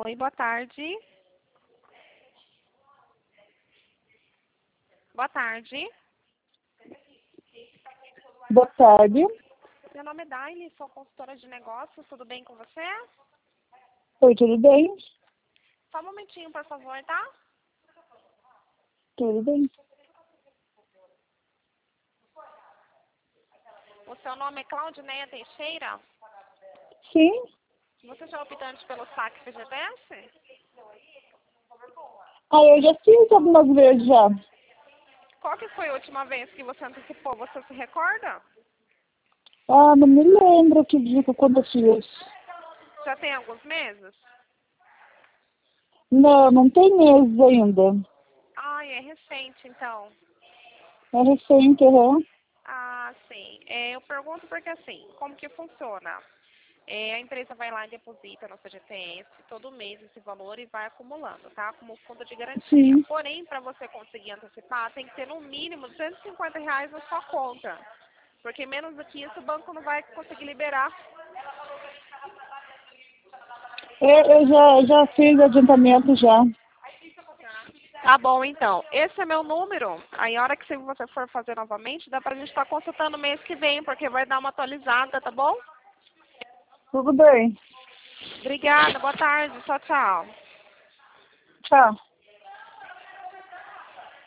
Oi, boa tarde. Boa tarde. Boa tarde. Meu nome é Daile, sou consultora de negócios. Tudo bem com você? Oi, tudo bem? Só um momentinho, por favor, tá? Tudo bem. O seu nome é Claudineia Teixeira? Sim. Você já é optante pelo saque FGTS? Eu já fiz algumas vezes já. Qual que foi a última vez que você antecipou? Você se recorda? Não me lembro que dia que quando eu fiz. Já tem alguns meses? Não tem meses ainda. Ai, é recente, então. É recente, uhum. Ah, sim. Eu pergunto porque, assim, como que funciona? A empresa vai lá e deposita no CGTS todo mês esse valor e vai acumulando, tá? Como fundo de garantia. Sim. Porém, para você conseguir antecipar, tem que ter no mínimo R$ 250 na sua conta. Porque menos do que isso o banco não vai conseguir liberar. Eu já fiz adiantamento já. Tá bom, então. Esse é meu número. Aí, a hora que você for fazer novamente, dá pra gente estar consultando mês que vem, porque vai dar uma atualizada, tá bom? Tudo bem. Obrigada, boa tarde. Tchau, tchau. Tchau.